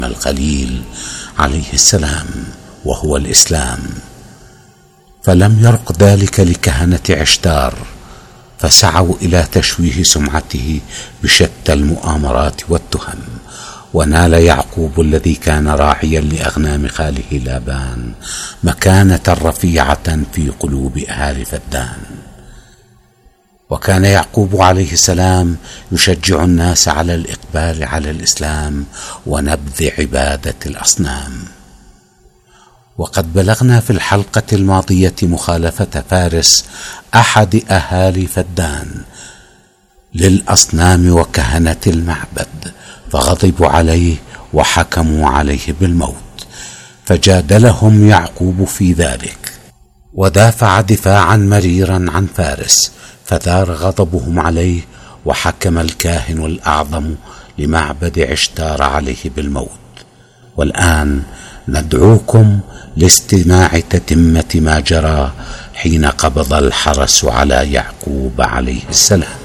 الخليل عليه السلام وهو الإسلام. فلم يرق ذلك لكهنة عشتار، فسعوا إلى تشويه سمعته بشتى المؤامرات والتهم. ونال يعقوب الذي كان راعيا لأغنام خاله لابان مكانة رفيعة في قلوب أهل فدان. وكان يعقوب عليه السلام يشجع الناس على الإقبال على الإسلام ونبذ عبادة الأصنام. وقد بلغنا في الحلقة الماضية مخالفة فارس أحد أهالي فدان للأصنام وكهنة المعبد، فغضبوا عليه وحكموا عليه بالموت. فجادلهم يعقوب في ذلك، ودافع دفاعا مريرا عن فارس، فثار غضبهم عليه، وحكم الكاهن الأعظم لمعبد عشتار عليه بالموت. والآن ندعوكم لاستماع تتمة ما جرى حين قبض الحرس على يعقوب عليه السلام.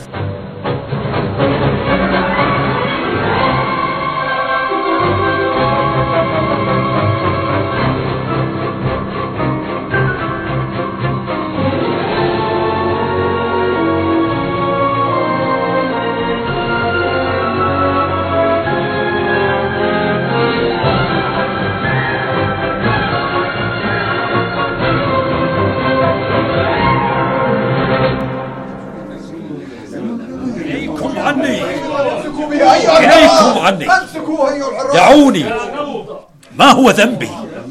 إليكم عني، دعوني. ما هو ذنبي؟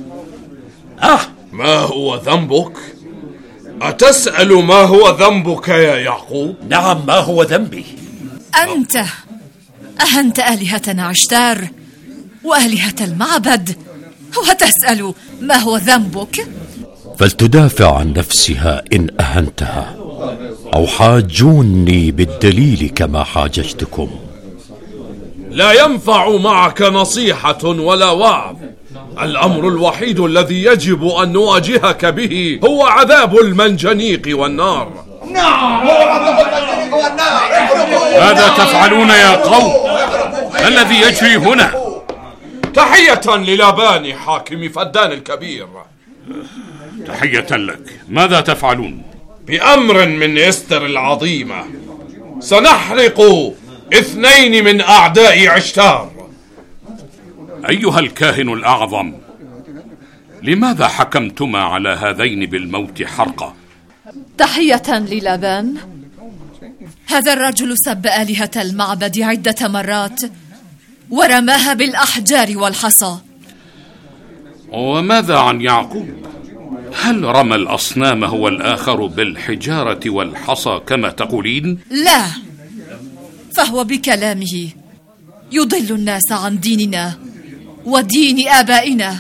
ما هو ذنبك؟ أتسأل ما هو ذنبك يا يعقوب؟ نعم، ما هو ذنبي؟ أنت أهنت آلهتنا عشتار وآلهة المعبد، وتسأل ما هو ذنبك؟ فلتدافع عن نفسها إن أهنتها، أو حاجوني بالدليل كما حاججتكم. لا ينفع معك نصيحة ولا وعظ. الأمر الوحيد الذي يجب أن نواجهك به هو عذاب المنجنيق والنار. نعم، هو عذاب المنجنيق والنار. ماذا تفعلون يا قوم؟ ما الذي يجري هنا؟ تحية للابان حاكم فدان الكبير. تحية لك. ماذا تفعلون؟ بأمر من إستر العظيمة سنحرق 2 من أعداء عشتار. أيها الكاهن الأعظم، لماذا حكمتما على هذين بالموت حرقة؟ تحية للابان. هذا الرجل سب آلهة المعبد عدة مرات ورماها بالأحجار والحصى. وماذا عن يعقوب؟ هل رمى الأصنام هو الآخر بالحجارة والحصى كما تقولين؟ لا، فهو بكلامه يضل الناس عن ديننا ودين آبائنا.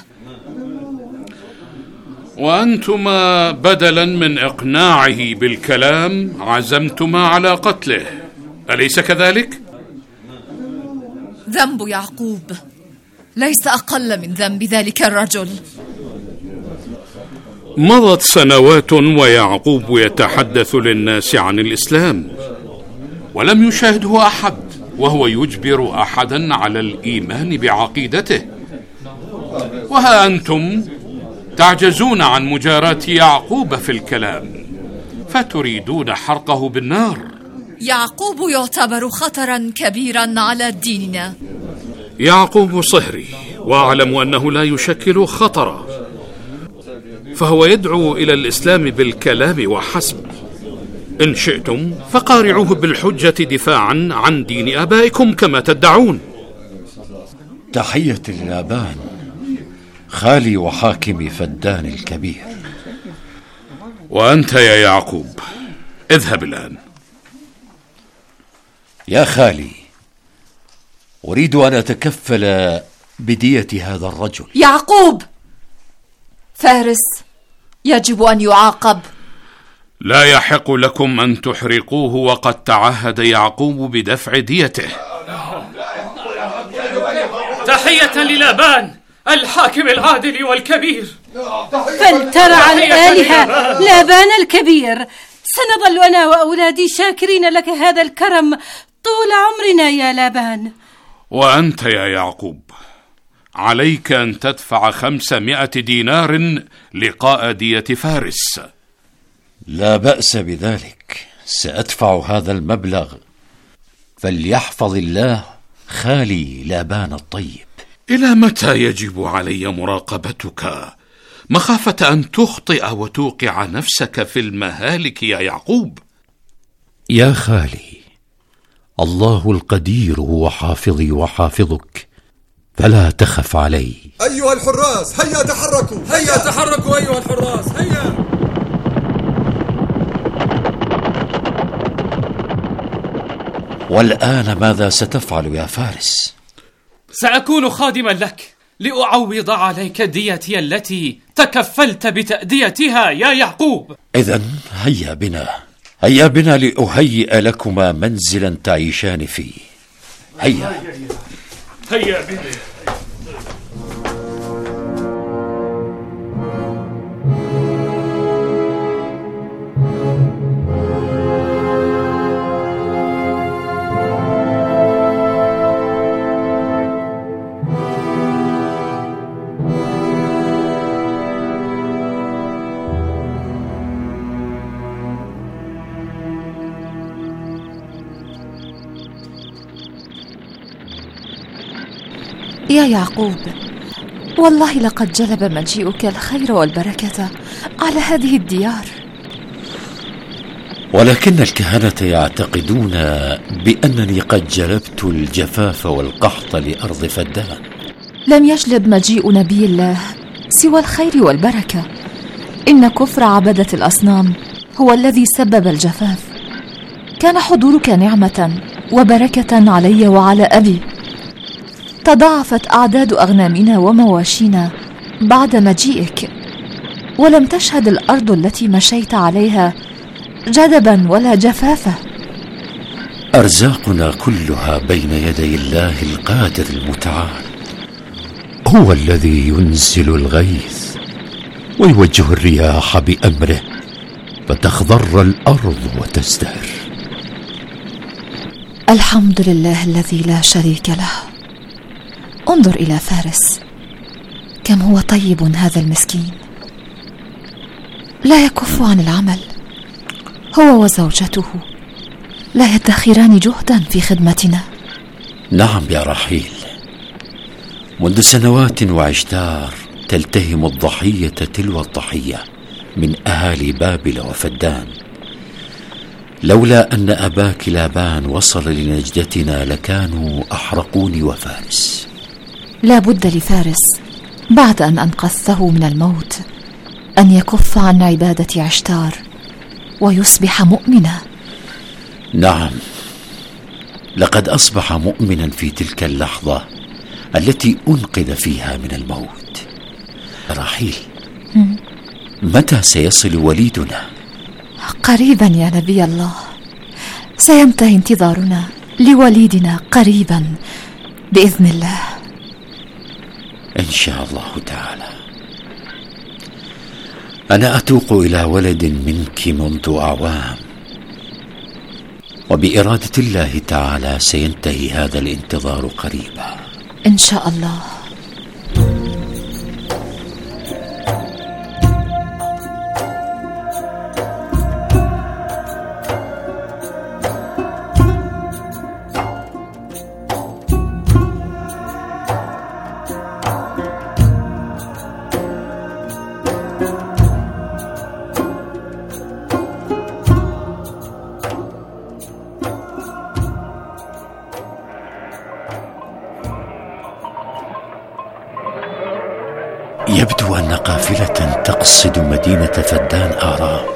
وأنتما بدلا من إقناعه بالكلام عزمتما على قتله، أليس كذلك؟ ذنب يعقوب ليس أقل من ذنب ذلك الرجل. مضت سنوات ويعقوب يتحدث للناس عن الإسلام ولم يشاهده أحد، وهو يجبر أحدا على الإيمان بعقيدته. وها أنتم تعجزون عن مجاراة يعقوب في الكلام، فتريدون حرقه بالنار. يعقوب يعتبر خطرا كبيرا على ديننا. يعقوب صهري، وأعلم أنه لا يشكل خطرا، فهو يدعو إلى الإسلام بالكلام وحسب. إن شئتم فقارعوه بالحجة دفاعا عن دين آبائكم كما تدعون. تحية للابان، خالي وحاكم فدان الكبير. وأنت يا يعقوب اذهب الآن. يا خالي، أريد أن أتكفل بدية هذا الرجل. يعقوب، فارس يجب أن يعاقب. لا يحق لكم أن تحرقوه، وقد تعهد يعقوب بدفع ديته. تحية للابان الحاكم العادل والكبير. فلترعى الآلهة لابان الكبير. سنظل أنا وأولادي شاكرين لك هذا الكرم طول عمرنا يا لابان. وأنت يا يعقوب عليك أن تدفع 500 دينار لقاء دية فارس. لا بأس بذلك، سأدفع هذا المبلغ، فليحفظ الله خالي لابان الطيب. إلى متى يجب علي مراقبتك مخافة أن تخطئ وتوقع نفسك في المهالك يا يعقوب؟ يا خالي، الله القدير هو حافظي وحافظك، فلا تخف علي. أيها الحراس هيا تحركوا، هيا تحركوا أيها الحراس، هيا. والآن ماذا ستفعل يا فارس؟ سأكون خادما لك لأعوض عليك ديتي التي تكفلت بتأديتها يا يعقوب. إذن هيا بنا لأهيئ لكما منزلا تعيشان فيه. هيا بنا. يا يعقوب، والله لقد جلب مجيئك الخير والبركة على هذه الديار. ولكن الكهنة يعتقدون بأنني قد جلبت الجفاف والقحط لأرض فدان. لم يجلب مجيء نبي الله سوى الخير والبركة، إن كفر عبدة الأصنام هو الذي سبب الجفاف. كان حضورك نعمة وبركة علي وعلى أبي. تضاعفت أعداد أغنامنا ومواشينا بعد مجيئك، ولم تشهد الأرض التي مشيت عليها جدبا ولا جفافا. أرزاقنا كلها بين يدي الله القادر المتعال، هو الذي ينزل الغيث ويوجه الرياح بأمره فتخضر الأرض وتزدهر. الحمد لله الذي لا شريك له. انظر إلى فارس، كم هو طيب هذا المسكين، لا يكف عن العمل. هو وزوجته لا يدخران جهدا في خدمتنا. نعم يا رحيل، منذ سنوات وعشتار تلتهم الضحية تلو الضحية من أهالي بابل وفدان. لولا أن أباك لابان وصل لنجدتنا لكانوا أحرقوني وفارس. لا بد لفارس بعد أن أنقذته من الموت أن يكف عن عبادة عشتار ويصبح مؤمنا. نعم، لقد أصبح مؤمنا في تلك اللحظة التي أنقذ فيها من الموت. رحيل، متى سيصل وليدنا؟ قريبا يا نبي الله، سينتهي انتظارنا لوليدنا قريبا بإذن الله. إن شاء الله تعالى. أنا أتوق إلى ولد منك منذ أعوام، وبإرادة الله تعالى سينتهي هذا الانتظار قريبا إن شاء الله. يبدو أن قافلة تقصد مدينة فدان آرام.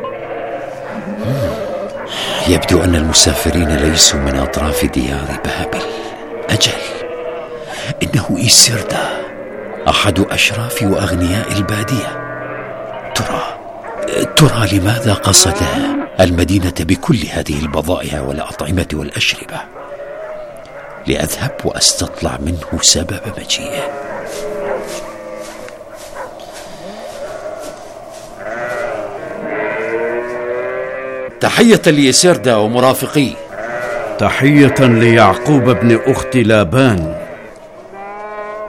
يبدو أن المسافرين ليسوا من أطراف ديار بابل. أجل، إنه إيسيردا أحد أشراف وأغنياء البادية. ترى لماذا قصد المدينة بكل هذه البضائع والأطعمة والأشربة؟ لأذهب وأستطلع منه سبب مجيئه. تحية لإيسيردا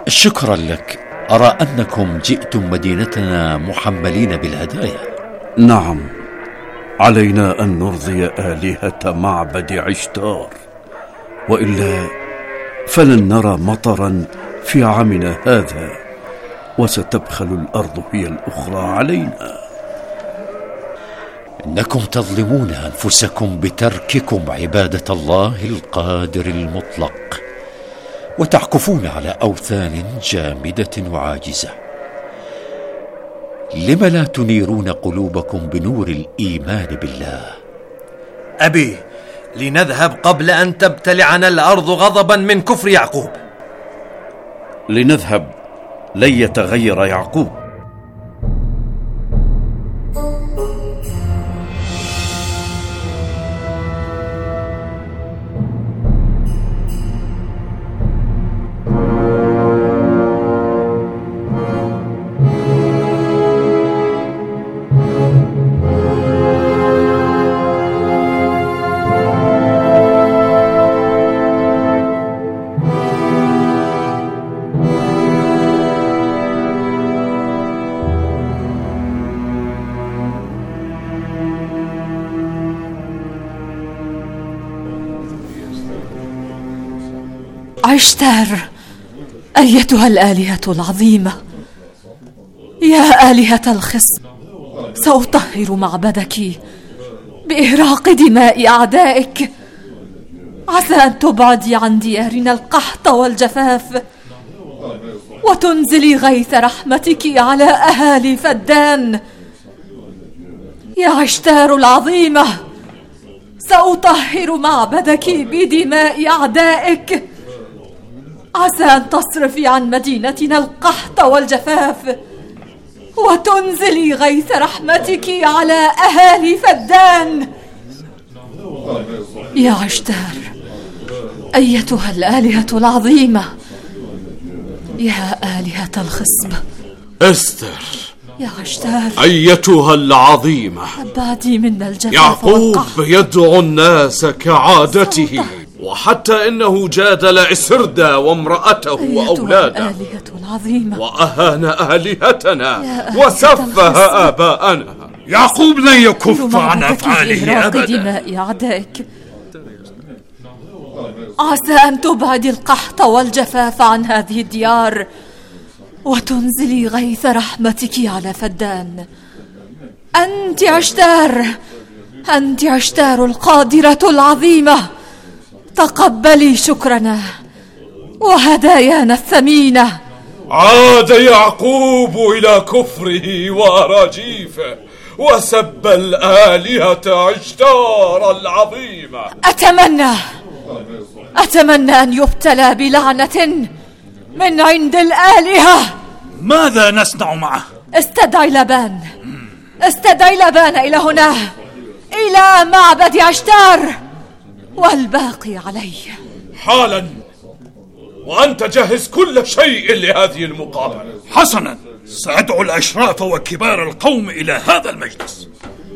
شكرا لك. أرى أنكم جئتم مدينتنا محملين بالهدايا. نعم، علينا أن نرضي آلهة معبد عشتار، وإلا فلن نرى مطرا في عامنا هذا، وستبخل الأرض هي الأخرى علينا. إنكم تظلمون أنفسكم بترككم عبادة الله القادر المطلق، وتعكفون على أوثان جامدة وعاجزة. لم لا تنيرون قلوبكم بنور الإيمان بالله؟ أبي، لنذهب قبل أن تبتلعنا الأرض غضبا من كفر يعقوب. لنذهب، لن يتغير يعقوب. عشتار، أيتها الآلهة العظيمة، يا آلهة الخصب، سأطهر معبدك بإهراق دماء أعدائك، عسى أن تبعدي عن ديارنا القحط والجفاف، وتنزلي غيث رحمتك على أهالي فدان. يا عشتار العظيمة، سأطهر معبدك بدماء أعدائك، عسى أن تصرفي عن مدينتنا القحط والجفاف، وتنزلي غيث رحمتك على أهالي فدان. يا عشتار، أيتها الآلهة العظيمة، يا آلهة الخصب. أستر، يا عشتار، أيتها العظيمة، أبعدي منا الجفاف يعقوب والقحط. يدعو الناس كعادته، وحتى إنه جادل إسردة وامرأته وأولاده، الآلهة العظيمة، وأهان آلهتنا وسفه آباءنا. يعقوب لن يكف عن أفعاله أبدا. دماء أعدائك، عسى أن تبعد القحط والجفاف عن هذه الديار، وتنزلي غيث رحمتك على فدان. أنت عشتار، أنت عشتار القادرة العظيمة، تقبلي شكرنا وهدايانا الثمينة. عاد يعقوب إلى كفره وأراجيفه، وسب الآلهة عشتار العظيمة. أتمنى أن يبتلى بلعنة من عند الآلهة. ماذا نصنع معه؟ استدعي لابان إلى هنا، إلى معبد عشتار، والباقي عليه حالا، وأنت جهز كل شيء لهذه المقابلة. حسنا، سأدعو الأشراف وكبار القوم إلى هذا المجلس.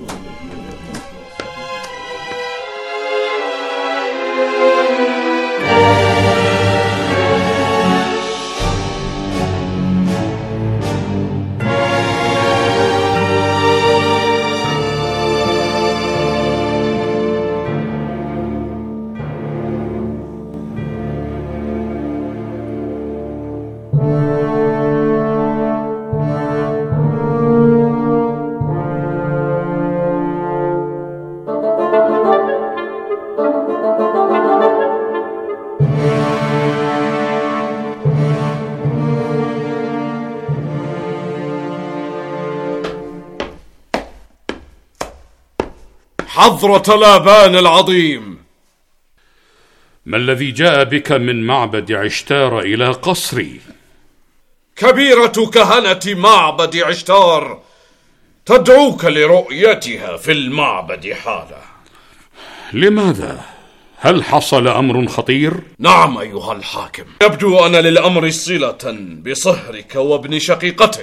حضرة لابان العظيم، ما الذي جاء بك من معبد عشتار إلى قصري؟ كبيرة كهنة معبد عشتار تدعوك لرؤيتها في المعبد حالا. لماذا؟ هل حصل أمر خطير؟ نعم أيها الحاكم، يبدو أن للأمر صلة بصهرك وابن شقيقتك.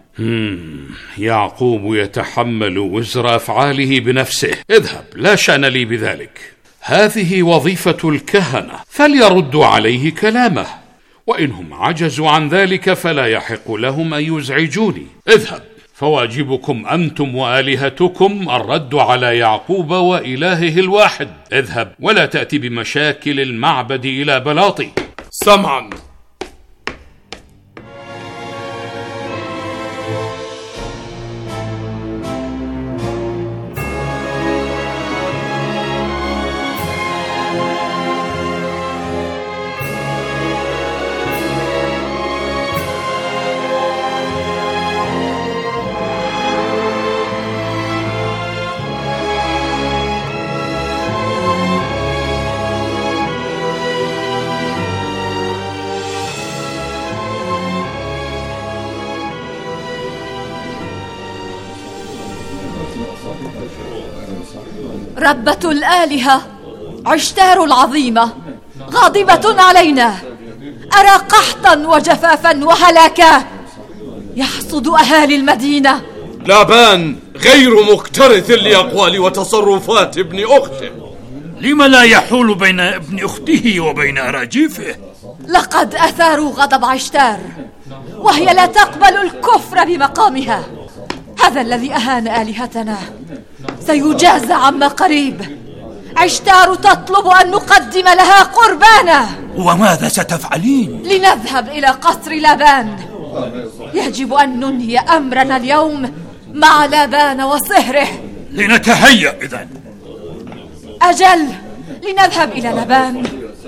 يعقوب يتحمل وزر أفعاله بنفسه. اذهب، لا شأن لي بذلك، هذه وظيفة الكهنة، فليردوا عليه كلامه. وإنهم عجزوا عن ذلك فلا يحق لهم أن يزعجوني. اذهب، فواجبكم أنتم وآلهتكم الرد على يعقوب وإلهه الواحد. اذهب ولا تأتي بمشاكل المعبد إلى بلاطي. سمعا. ربة الآلهة عشتار العظيمة غاضبة علينا. أرى قحطا وجفافا وهلاكا يحصد أهالي المدينة. لابان غير مكترث لأقوال وتصرفات ابن أخته. لما لا يحول بين ابن أخته وبين أراجيفه؟ لقد أثاروا غضب عشتار، وهي لا تقبل الكفر بمقامها. هذا الذي أهان آلهتنا سيجازى عما قريب. عشتار تطلب أن نقدم لها قربانا. وماذا ستفعلين؟ لنذهب إلى قصر لابان. يجب أن ننهي أمرنا اليوم مع لابان وصهره. لنتهيأ إذن. أجل، لنذهب إلى لابان.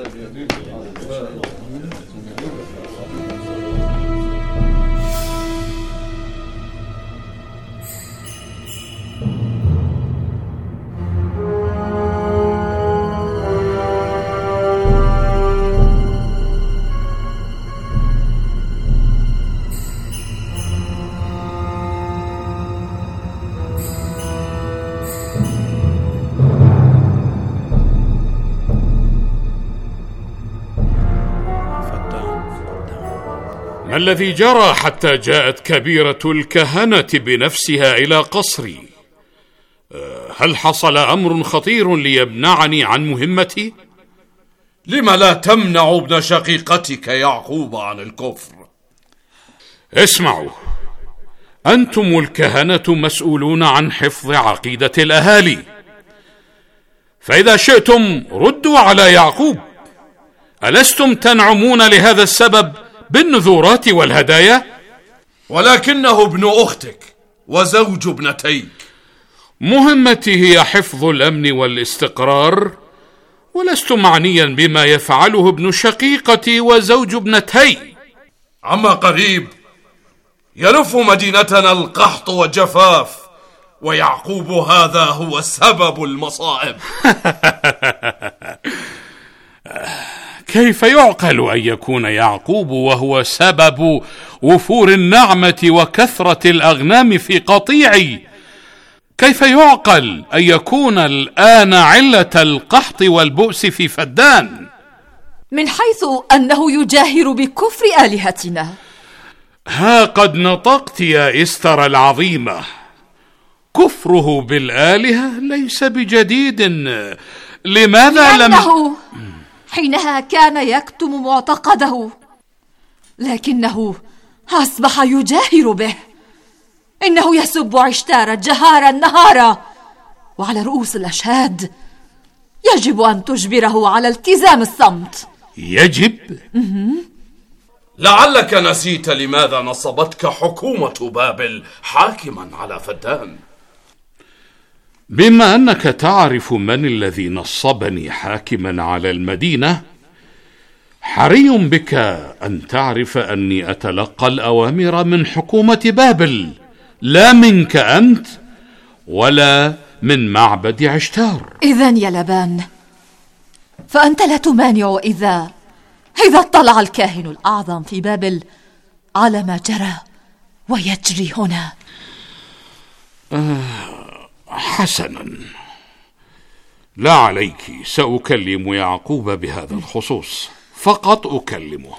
ما الذي جرى حتى جاءت كبيرة الكهنة بنفسها إلى قصري؟ هل حصل أمر خطير ليمنعني عن مهمتي؟ لم لا تمنع ابن شقيقتك يعقوب عن الكفر؟ اسمعوا، أنتم الكهنة مسؤولون عن حفظ عقيدة الأهالي، فإذا شئتم ردوا على يعقوب. ألستم تنعمون لهذا السبب بالنذورات والهدايا؟ ولكنه ابن أختك وزوج ابنتيك. مهمتي هي حفظ الأمن والاستقرار، ولست معنيا بما يفعله ابن شقيقتي وزوج ابنتي. عما قريب يلف مدينتنا القحط والجفاف، ويعقوب هذا هو سبب المصائب. كيف يعقل أن يكون يعقوب وهو سبب وفور النعمة وكثرة الأغنام في قطيعي؟ كيف يعقل أن يكون الآن علة القحط والبؤس في فدان؟ من حيث أنه يجاهر بكفر آلهتنا. ها قد نطقت يا إستر العظيمة. كفره بالآلهة ليس بجديد. لماذا لأنه حينها كان يكتم معتقده، لكنه أصبح يجاهر به. إنه يسب عشتار جهارا نهارا وعلى رؤوس الأشهاد. يجب أن تجبره على التزام الصمت. يجب؟ لعلك نسيت لماذا نصبتك حكومة بابل حاكما على فدان. بما أنك تعرف من الذي نصبني حاكما على المدينة، حري بك أن تعرف أني أتلقى الأوامر من حكومة بابل، لا منك أنت ولا من معبد عشتار. إذن يا لابان، فأنت لا تمانع إذا اطلع الكاهن الأعظم في بابل على ما جرى ويجري هنا. حسنا، لا عليك، سأكلم يعقوب بهذا الخصوص، فقط أكلمه.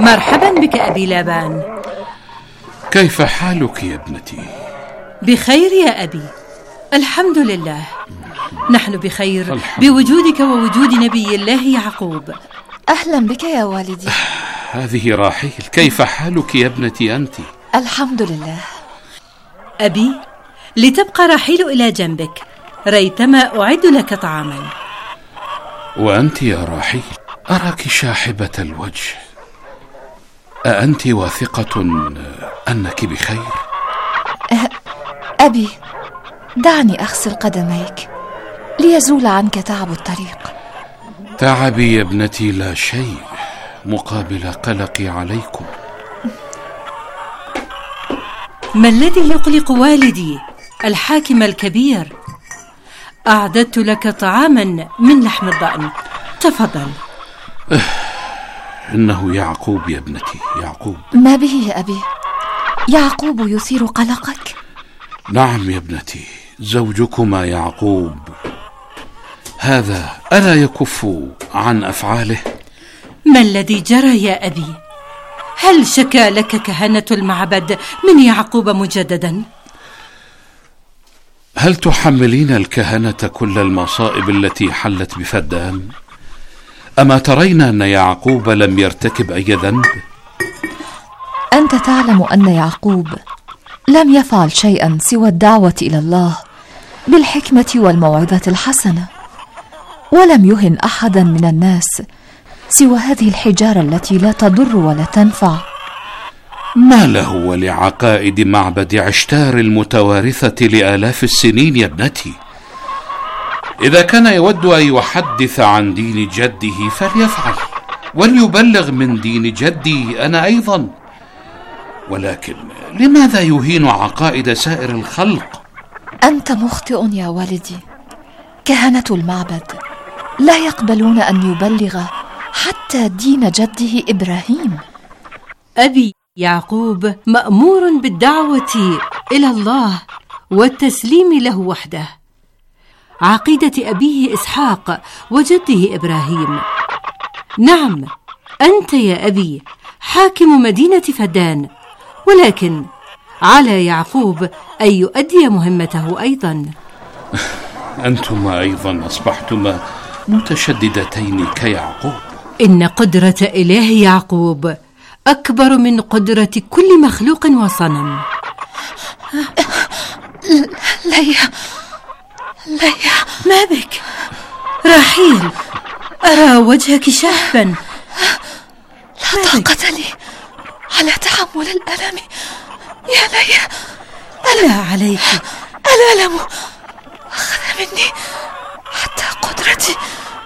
مرحبا بك أبي لابان. كيف حالك يا ابنتي؟ بخير يا أبي، الحمد لله. نحن بخير بوجودك ووجود نبي الله يعقوب. أهلا بك يا والدي. هذه راحيل، كيف حالك يا ابنتي أنت؟ الحمد لله. أبي، لتبقى راحيل إلى جنبك، ريتما أعد لك طعاما. وأنت يا راحيل أراك شاحبة الوجه، أأنت واثقة أنك بخير؟ أبي، دعني أغسل قدميك ليزول عنك تعب الطريق. تعبي يا ابنتي لا شيء مقابل قلقي عليكم. ما الذي يقلق والدي الحاكم الكبير؟ أعددت لك طعاما من لحم الضأن، تفضل. إنه يعقوب يا ابنتي، يعقوب. ما به يا أبي؟ يعقوب يثير قلقك؟ نعم يا ابنتي، زوجكما يعقوب هذا ألا يكف عن أفعاله؟ ما الذي جرى يا أبي؟ هل شكى لك كهنة المعبد من يعقوب مجددا؟ هل تحملين الكهنة كل المصائب التي حلت بفدان؟ أما ترين أن يعقوب لم يرتكب أي ذنب؟ أنت تعلم أن يعقوب لم يفعل شيئا سوى الدعوة إلى الله بالحكمة والموعظة الحسنة، ولم يهن أحدا من الناس سوى هذه الحجارة التي لا تضر ولا تنفع. ما له ولعقائد معبد عشتار المتوارثة لآلاف السنين يا ابنتي. إذا كان يود أن يحدث عن دين جده فليفعل، وليبلغ من دين جدي أنا أيضا، ولكن لماذا يهين عقائد سائر الخلق؟ أنت مخطئ يا والدي. كهنة المعبد لا يقبلون أن يبلغ حتى دين جده إبراهيم. أبي، يعقوب مأمور بالدعوة إلى الله والتسليم له وحده، عقيدة أبيه إسحاق وجده إبراهيم. نعم، أنت يا أبي حاكم مدينة فدان، ولكن على يعقوب أن يؤدي مهمته أيضا. أنتما أيضا أصبحتما متشددتين كيعقوب. إن قدرة إله يعقوب أكبر من قدرة كل مخلوق وصنم. ليا، ما بك؟ راحيل، أرى وجهك شاحبا. لا طاقة لي على تحمل الألم يا ليا. ألا عليك؟ الألم أخذ مني حتى قدرتي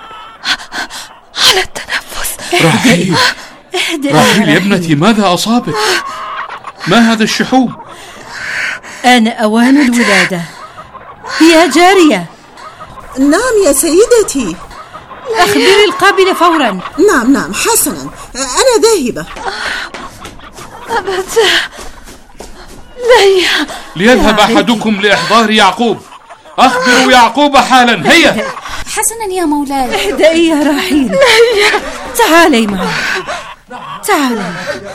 على التنفس. راحيل، راحيل يا ابنتي، ماذا أصابك؟ ما هذا الشحوب؟ آن أوان الولادة يا جارية. نعم يا سيدتي. أخبري القابلة فورا. نعم حسنا، أنا ذاهبة. أبدا ليا. ليذهب أحدكم لإحضار يعقوب. أخبروا يعقوب حالا، هيا. حسنا يا مولاي. اهدئي يا راحيل. تعالي معي، تعالي.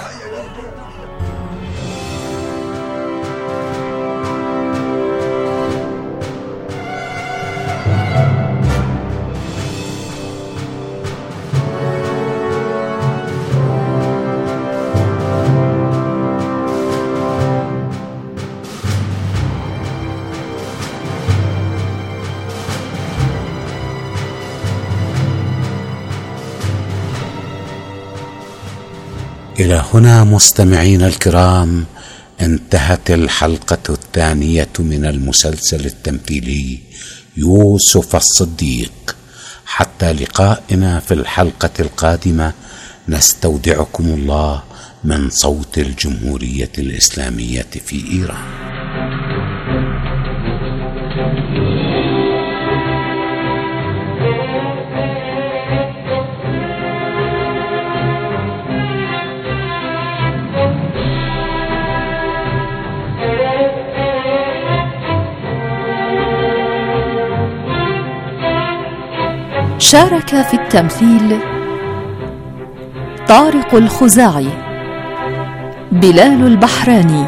إلى هنا مستمعين الكرام انتهت الحلقة الثانية من المسلسل التمثيلي يوسف الصديق. حتى لقائنا في الحلقة القادمة نستودعكم الله من صوت الجمهورية الإسلامية في إيران. شارك في التمثيل طارق الخزاعي، بلال البحراني،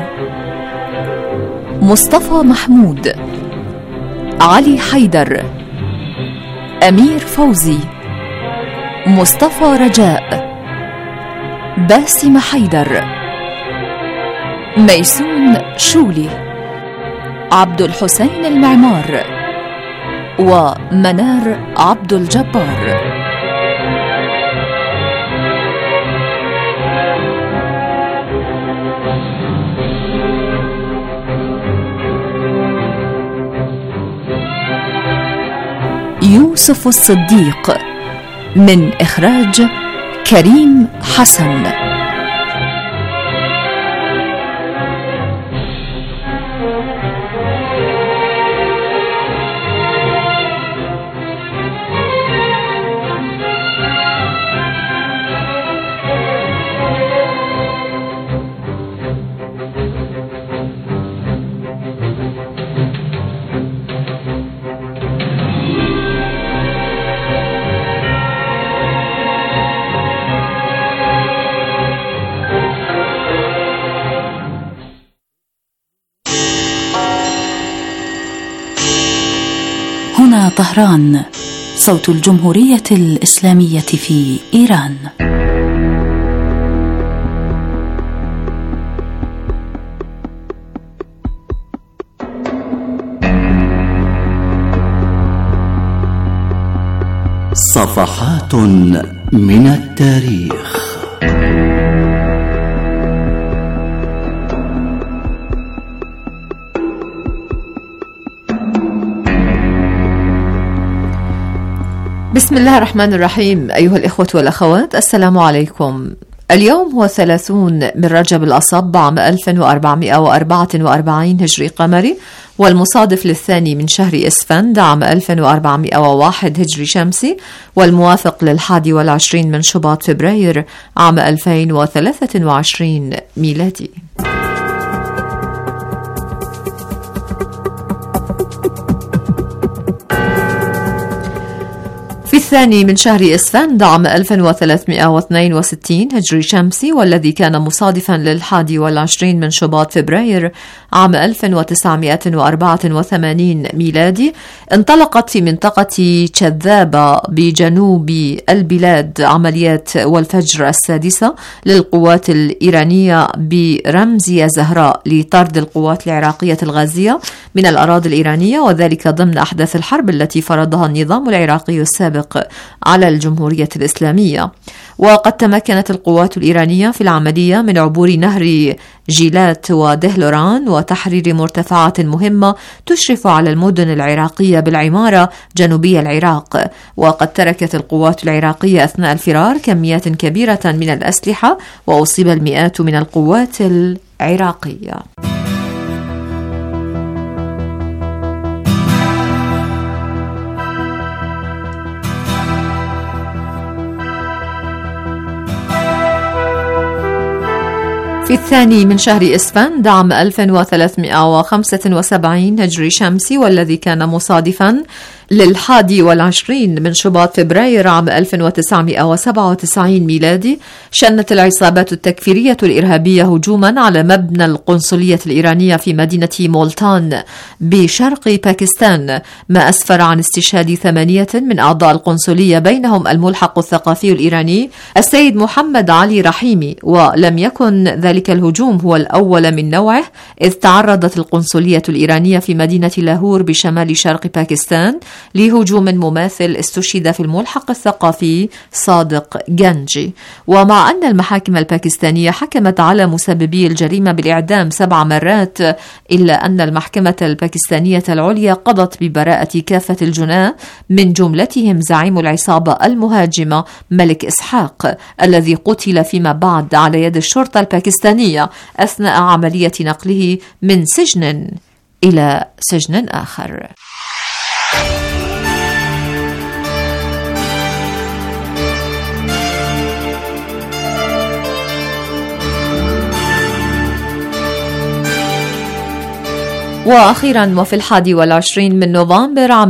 مصطفى محمود، علي حيدر، أمير فوزي، مصطفى رجاء، باسم حيدر، ميسون شولي، عبد الحسين المعمار، ومنار عبد الجبار. يوسف الصديق، من إخراج كريم حسن. هنا طهران، صوت الجمهورية الإسلامية في إيران. صفحات من التاريخ. بسم الله الرحمن الرحيم. أيها الإخوة والأخوات، السلام عليكم. اليوم هو 30 من رجب الأصب عام 1444 هجري قمري، والمصادف للثاني من شهر إسفند عام 1401 هجري شمسي، والموافق لل21 من شباط فبراير عام 2023 ميلادي. في الثاني من شهر إسفند عام 1362 هجري شمسي، والذي كان مصادفا لل21 من شباط فبراير عام 1984 ميلادي، انطلقت في منطقة كذابة بجنوب البلاد عمليات والفجر السادسة للقوات الإيرانية برمزية زهراء لطرد القوات العراقية الغازية من الأراضي الإيرانية، وذلك ضمن أحداث الحرب التي فرضها النظام العراقي السابق على الجمهورية الإسلامية. وقد تمكنت القوات الإيرانية في العملية من عبور نهر جيلات ودهلوران وتحرير مرتفعات مهمة تشرف على المدن العراقية بالعمارة جنوبي العراق. وقد تركت القوات العراقية أثناء الفرار كميات كبيرة من الأسلحة، وأصيب المئات من القوات العراقية. في الثاني من شهر إسفند عام 1375 هجري شمسي، والذي كان مصادفا لل21 من شباط فبراير عام 1997 ميلادي، شنت العصابات التكفيرية الإرهابية هجوما على مبنى القنصلية الإيرانية في مدينة مولتان بشرق باكستان، ما أسفر عن استشهاد 8 من أعضاء القنصلية، بينهم الملحق الثقافي الإيراني السيد محمد علي رحيمي. ولم يكن ذلك الهجوم هو الأول من نوعه، إذ تعرضت القنصلية الإيرانية في مدينة لاهور بشمال شرق باكستان لهجوم مماثل استشهد في الملحق الثقافي صادق جنجي. ومع أن المحاكم الباكستانية حكمت على مسببي الجريمة بالإعدام 7 مرات، إلا أن المحكمة الباكستانية العليا قضت ببراءة كافة الجناة، من جملتهم زعيم العصابة المهاجمة ملك إسحاق، الذي قتل فيما بعد على يد الشرطة الباكستانية أثناء عملية نقله من سجن إلى سجن آخر. وأخيرا وفي 21 من نوفمبر عام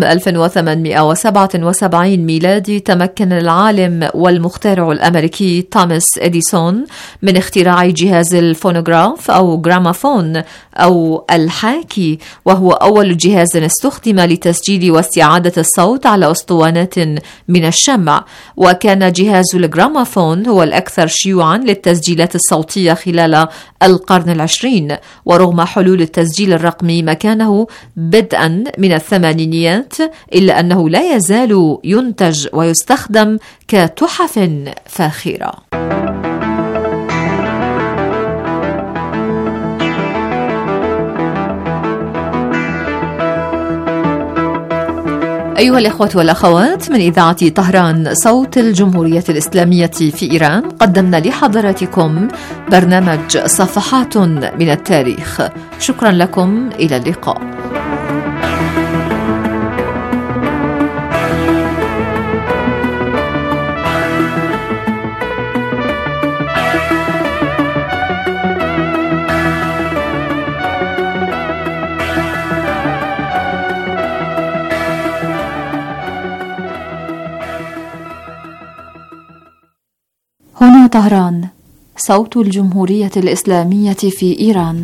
1877 ميلادي تمكن العالم والمخترع الأمريكي توماس إديسون من اختراع جهاز الفونوغراف أو جرامافون أو الحاكي، وهو أول جهاز استخدم لتسجيل واستعادة الصوت على أسطوانات من الشمع. وكان جهاز الجرامافون هو الأكثر شيوعا للتسجيلات الصوتية خلال القرن العشرين، ورغم حلول التسجيل الرقمي مكانه بدءا من الثمانينيات، إلا أنه لا يزال ينتج ويستخدم كتحف فاخرة. أيها الإخوة والأخوات، من إذاعة طهران صوت الجمهورية الإسلامية في إيران، قدمنا لحضراتكم برنامج صفحات من التاريخ. شكرا لكم، إلى اللقاء. هنا طهران صوت الجمهورية الإسلامية في إيران.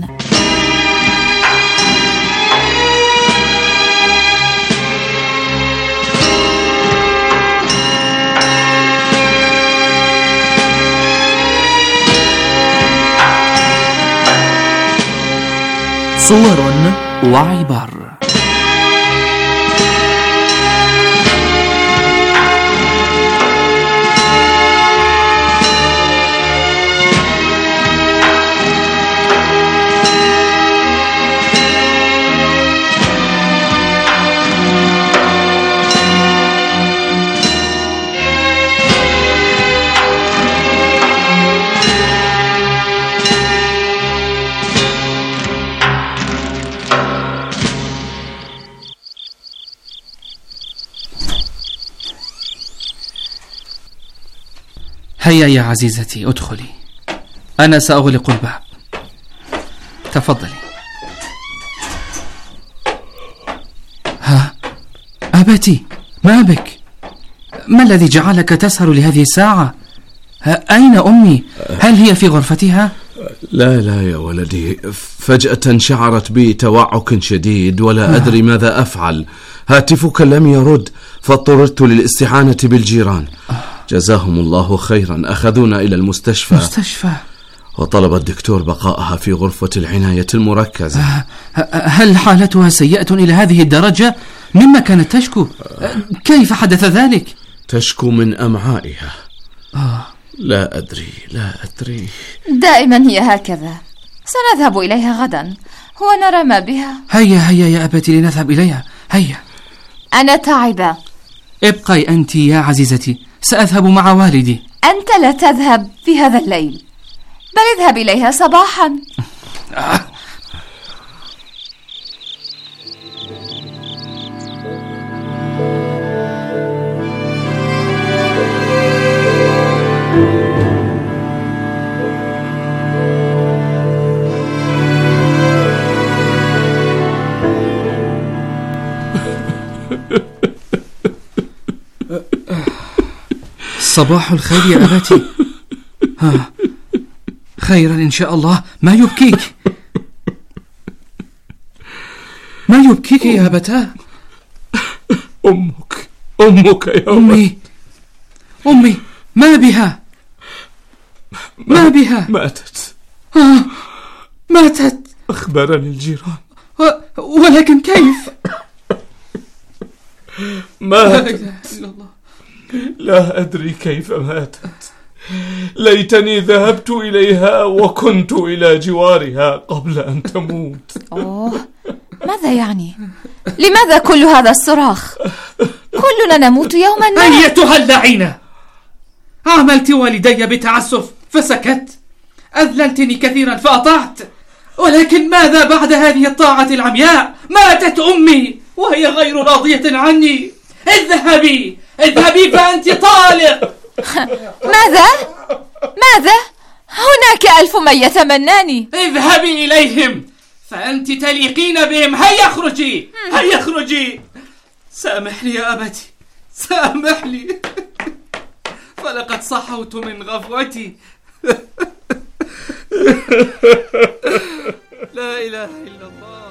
صور وعبر. هيا يا عزيزتي، ادخلي، أنا سأغلق الباب. تفضلي. ها أبتي، ما بك؟ ما الذي جعلك تسهر لهذه الساعة؟ أين أمي؟ هل هي في غرفتها؟ لا يا ولدي، فجأة شعرت بي توعك شديد ولا أدري ماذا أفعل. هاتفك لم يرد فاضطررت للاستعانة بالجيران. جزاهم الله خيرا، أخذونا إلى المستشفى وطلب الدكتور بقائها في غرفة العناية المركزة. هل حالتها سيئة إلى هذه الدرجة؟ مما كانت تشكو؟ كيف حدث ذلك؟ تشكو من أمعائها. لا أدري. دائما هي هكذا. سنذهب إليها غدا ونرى ما بها. هيا يا أبتي لنذهب إليها. هيا. أنا تعبة. ابقي أنت يا عزيزتي، سأذهب مع والدي. أنت لا تذهب في هذا الليل، بل اذهب إليها صباحا. صباح الخير يا أبتي. خيرا إن شاء الله. ما يبكيك يا أبتاه؟ أمك يا أمي ما بها؟ ماتت. أخبرني الجيران. ولكن كيف؟ ماتت. لا أدري كيف ماتت. ليتني ذهبت إليها وكنت إلى جوارها قبل أن تموت. ماذا يعني؟ لماذا كل هذا الصراخ؟ كلنا نموت يوما ما. أيتها اللعينة، عاملت والدي بتعسف فسكت، أذللتني كثيرا فأطعت، ولكن ماذا بعد هذه الطاعة العمياء؟ ماتت أمي وهي غير راضية عني. اذهبي فأنت طالق. ماذا؟ هناك 1000 من يتمناني. اذهبي إليهم فأنت تليقين بهم. هيا اخرجي، هيا اخرجي. سامحني يا أبتي، سامحني، فلقد صحوت من غفوتي. لا إله إلا الله.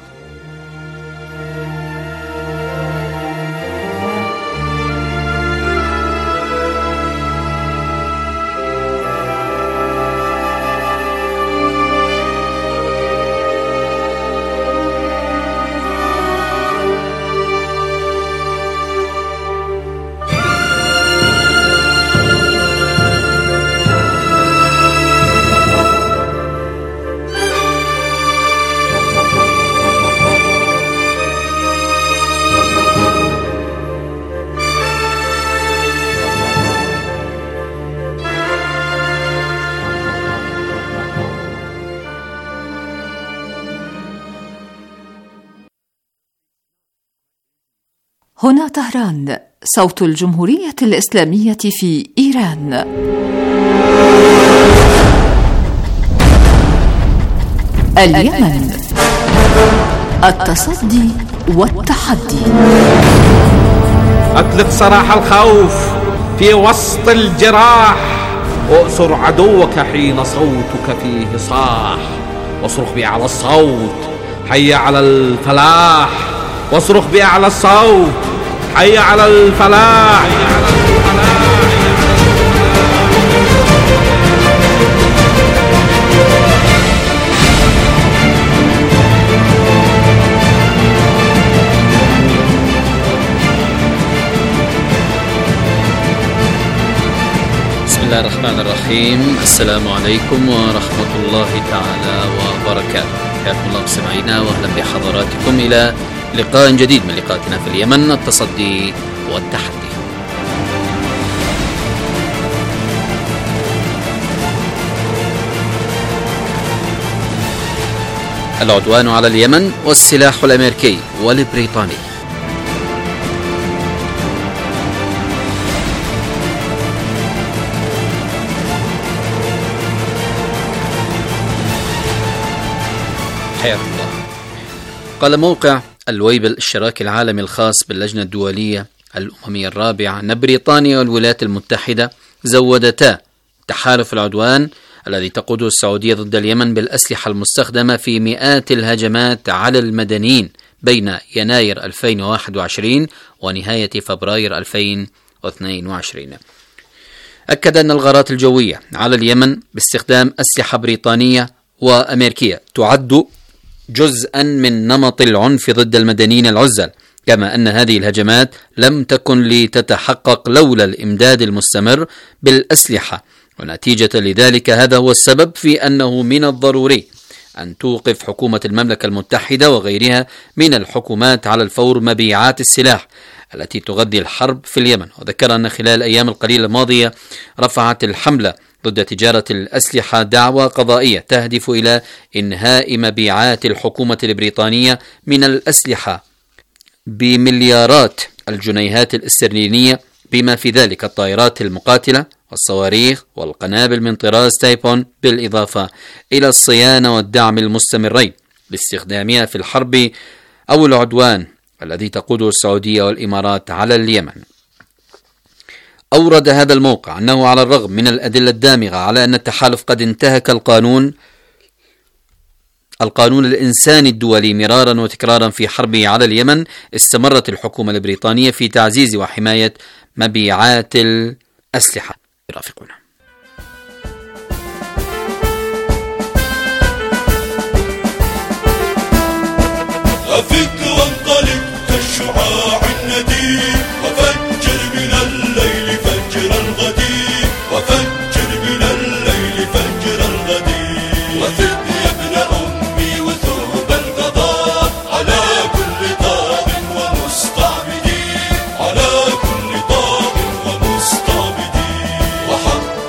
هنا طهران، صوت الجمهورية الإسلامية في إيران. اليمن، التصدي والتحدي. أطلق سراح الخوف في وسط الجراح، أؤسر عدوك حين صوتك فيه صاح، واصرخ بأعلى الصوت حي على الفلاح، واصرخ بأعلى الصوت حي على الفلاح. بسم الله الرحمن الرحيم. السلام عليكم ورحمة الله تعالى وبركاته. حياكم الله مستمعينا واهلا بحضراتكم إلى لقاء جديد من لقاءاتنا في اليمن، التصدي والتحدي. العدوان على اليمن والسلاح الأمريكي والبريطاني. حياكم الله. قال موقع الويبل الشراكي العالمي الخاص باللجنة الدولية الأممية الرابعة أن بريطانيا والولايات المتحدة زودتا تحالف العدوان الذي تقوده السعودية ضد اليمن بالأسلحة المستخدمة في مئات الهجمات على المدنيين بين يناير 2021 ونهاية فبراير 2022. أكد أن الغارات الجوية على اليمن باستخدام أسلحة بريطانية وأمريكية تعد جزءا من نمط العنف ضد المدنيين العزل، كما أن هذه الهجمات لم تكن لتتحقق لولا الإمداد المستمر بالأسلحة، ونتيجة لذلك هذا هو السبب في أنه من الضروري أن توقف حكومة المملكة المتحدة وغيرها من الحكومات على الفور مبيعات السلاح التي تغذي الحرب في اليمن. وذكر أن خلال الأيام القليلة الماضية رفعت الحملة ضد تجارة الأسلحة دعوى قضائية تهدف إلى إنهاء مبيعات الحكومة البريطانية من الأسلحة بمليارات الجنيهات الاسترلينية، بما في ذلك الطائرات المقاتلة والصواريخ والقنابل من طراز تايبون، بالإضافة إلى الصيانة والدعم المستمرين لاستخدامها في الحرب أو العدوان الذي تقوده السعودية والإمارات على اليمن. أورد هذا الموقع أنه على الرغم من الأدلة الدامغة على أن التحالف قد انتهك القانون الإنساني الدولي مرارا وتكرارا في حربه على اليمن، استمرت الحكومة البريطانية في تعزيز وحماية مبيعات الأسلحة. رافقونا. أفك وانطلق كالشعاع النديم، وفجر من الليل فجر الغدير، وفجر من الليل فجر الغدير، وثق يا ابن أمي وثوب القضاء على كل طاغ ومستعبدين، على كل طاغ ومستعبدين، وحق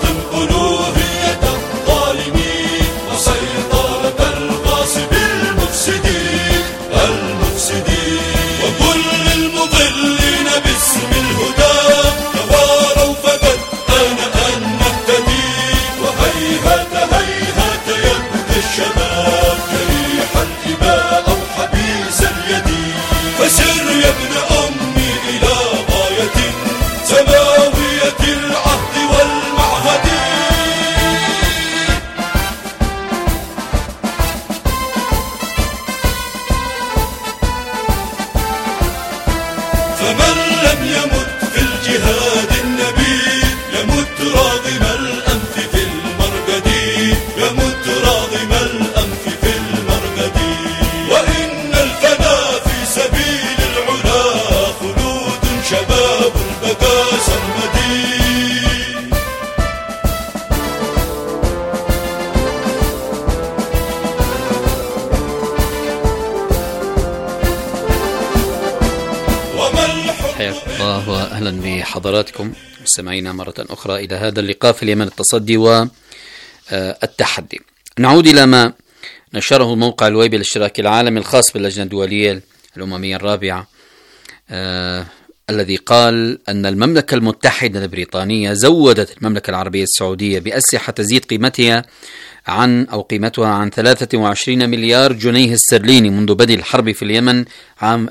وأهلا بحضراتكم مستمعينا مرة أخرى إلى هذا اللقاء في اليمن، التصدي والتحدي. نعود إلى ما نشره الموقع الويبي الاشتراكي العالمي الخاص باللجنة الدولية الأممية الرابعة، الذي قال أن المملكة المتحدة البريطانية زودت المملكة العربية السعودية بأسلحة تزيد قيمتها عن 23 مليار جنيه استرليني منذ بدء الحرب في اليمن عام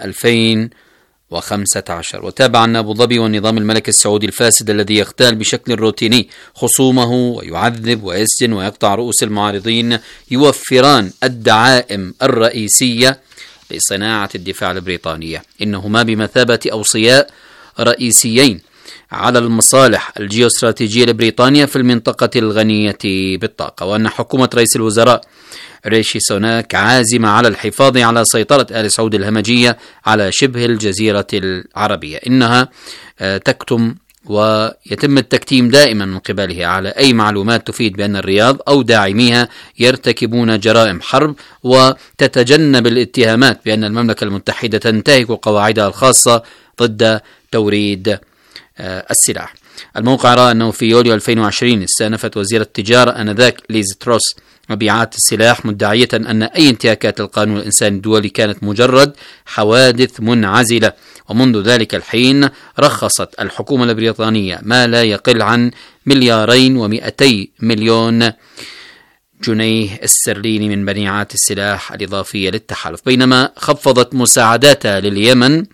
2015. وتابع أن أبو ظبي والنظام الملكي السعودي الفاسد الذي يغتال بشكل روتيني خصومه ويعذب ويسجن ويقطع رؤوس المعارضين يوفران الدعائم الرئيسية لصناعة الدفاع البريطانية، إنهما بمثابة أوصياء رئيسيين على المصالح الجيوستراتيجية لبريطانيا في المنطقة الغنية بالطاقة، وأن حكومة رئيس الوزراء ريشي سوناك عازمة على الحفاظ على سيطرة آل سعود الهمجية على شبه الجزيرة العربية. إنها تكتم ويتم التكتيم دائما من قبلها على أي معلومات تفيد بأن الرياض أو داعميها يرتكبون جرائم حرب، وتتجنب الاتهامات بأن المملكة المتحدة تنتهك قواعدها الخاصة ضد توريد السلاح. الموقع رأى أنه في يوليو 2020 استأنفت وزيرة التجارة آنذاك ليز تروس مبيعات السلاح، مدعية أن أي انتهاكات القانون الإنساني الدولي كانت مجرد حوادث منعزلة. ومنذ ذلك الحين رخصت الحكومة البريطانية ما لا يقل عن 2.2 مليار جنيه استرليني من مبيعات السلاح الإضافية للتحالف، بينما خفضت مساعداتها لليمن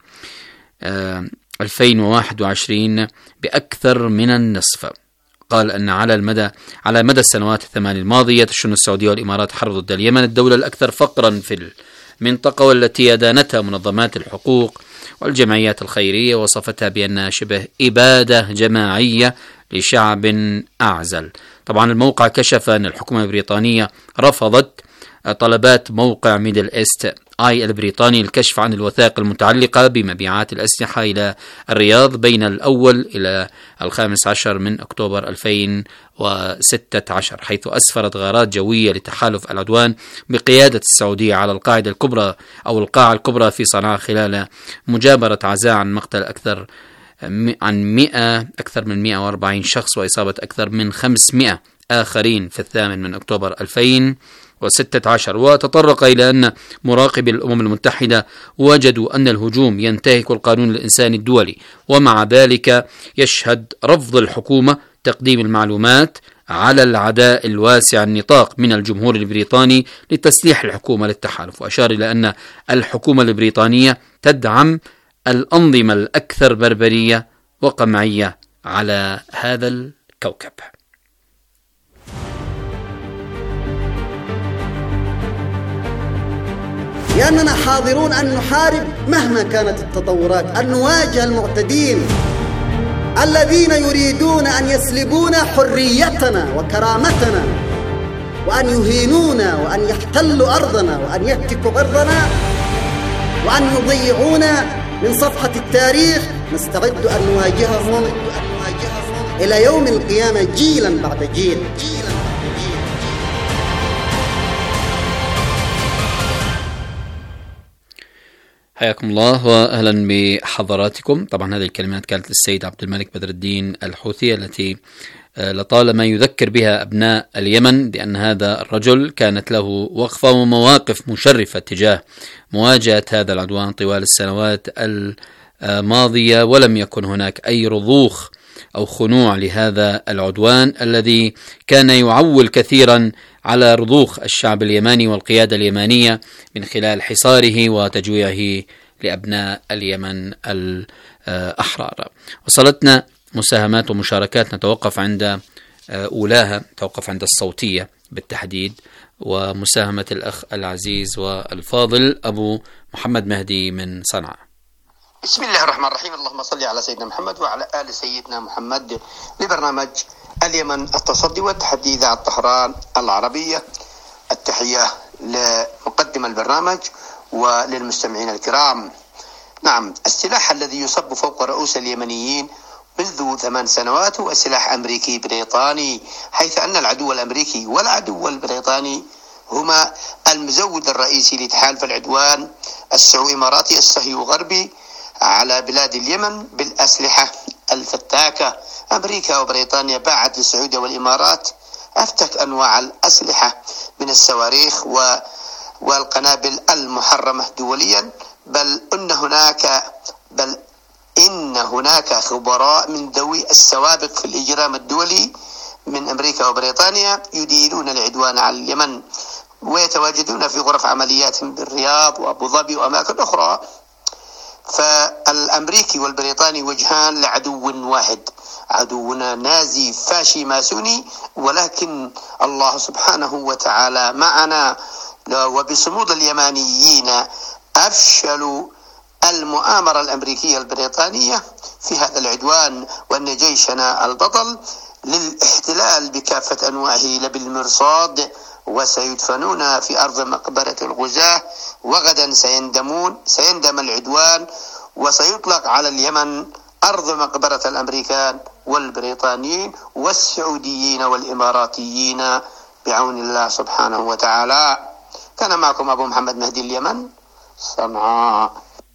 2021 بأكثر من النصف. قال أن على مدى السنوات الثمان الماضية تشن السعودية والإمارات حرب ضد اليمن، الدولة الأكثر فقرا في المنطقة والتي أدانتها منظمات الحقوق والجمعيات الخيرية، وصفتها بأنها شبه إبادة جماعية لشعب أعزل. طبعا الموقع كشف أن الحكومة البريطانية رفضت طلبات موقع ميدل إيست آي البريطاني الكشف عن الوثائق المتعلقة بمبيعات الأسلحة إلى الرياض بين الأول إلى 15 من أكتوبر 2016، حيث أسفرت غارات جوية لتحالف العدوان بقيادة السعودية على القاعدة الكبرى أو القاعة الكبرى في صنعاء، خلال مجابرة عزاء عن مقتل أكثر من 140 شخص وإصابة أكثر من 500 آخرين في 8 من أكتوبر 2016. وتطرق إلى أن مراقبي الأمم المتحدة وجدوا أن الهجوم ينتهك القانون الإنساني الدولي، ومع ذلك يشهد رفض الحكومة تقديم المعلومات على العداء الواسع النطاق من الجمهور البريطاني لتسليح الحكومة للتحالف. وأشار إلى أن الحكومة البريطانية تدعم الأنظمة الأكثر بربرية وقمعية على هذا الكوكب. لأننا حاضرون أن نحارب مهما كانت التطورات، أن نواجه المعتدين الذين يريدون أن يسلبونا حريتنا وكرامتنا، وأن يهينونا، وأن يحتلوا أرضنا، وأن يهتكوا أرضنا، وأن يضيعونا من صفحة التاريخ. نستعد أن نواجههم إلى يوم القيامة جيلا بعد جيل. حياكم الله وأهلا بحضراتكم. طبعا هذه الكلمات كانت للسيد عبد الملك بدر الدين الحوثي، التي لطالما يذكر بها أبناء اليمن بأن هذا الرجل كانت له وقفة ومواقف مشرفة تجاه مواجهة هذا العدوان طوال السنوات الماضية، ولم يكن هناك أي رضوخ أو خنوع لهذا العدوان الذي كان يعول كثيرا على رضوخ الشعب اليماني والقيادة اليمانية من خلال حصاره وتجويعه لأبناء اليمن الأحرار. وصلتنا مساهمات ومشاركات نتوقف عند أولاها، توقف عند الصوتية بالتحديد، ومساهمة الأخ العزيز والفاضل أبو محمد مهدي من صنعاء. بسم الله الرحمن الرحيم. اللهم صل على سيدنا محمد وعلى آل سيدنا محمد لبرنامج اليمن التصدي والتحدي إذاعة طهران العربية. التحية لمقدم البرنامج وللمستمعين الكرام. نعم، السلاح الذي يصب فوق رؤوس اليمنيين منذ 8 سنوات هو سلاح أمريكي بريطاني، حيث أن العدو الأمريكي والعدو البريطاني هما المزود الرئيسي لتحالف العدوان السعودي إماراتي الصهيوني غربي على بلاد اليمن بالأسلحة الفتاكة. أمريكا وبريطانيا باعت للسعودية والإمارات أفتك أنواع الأسلحة من الصواريخ والقنابل المحرمة دوليا، بل إن هناك خبراء من ذوي السوابق في الإجرام الدولي من أمريكا وبريطانيا يديرون العدوان على اليمن، ويتواجدون في غرف عملياتهم بالرياض وأبو ظبي وأماكن أخرى. فالأمريكي والبريطاني وجهان لعدو واحد، عدونا نازي فاشي ماسوني، ولكن الله سبحانه وتعالى معنا. وبصمود اليمانيين أفشلوا المؤامرة الأمريكية البريطانية في هذا العدوان، وأن جيشنا البطل للاحتلال بكافة أنواعه بالمرصاد، وسيدفنون في أرض مقبرة الغزاة، وغدا سيندم العدوان وسيطلق على اليمن أرض مقبرة الأمريكان والبريطانيين والسعوديين والإماراتيين بعون الله سبحانه وتعالى. كان معكم أبو محمد مهدي اليمن، صنعاء.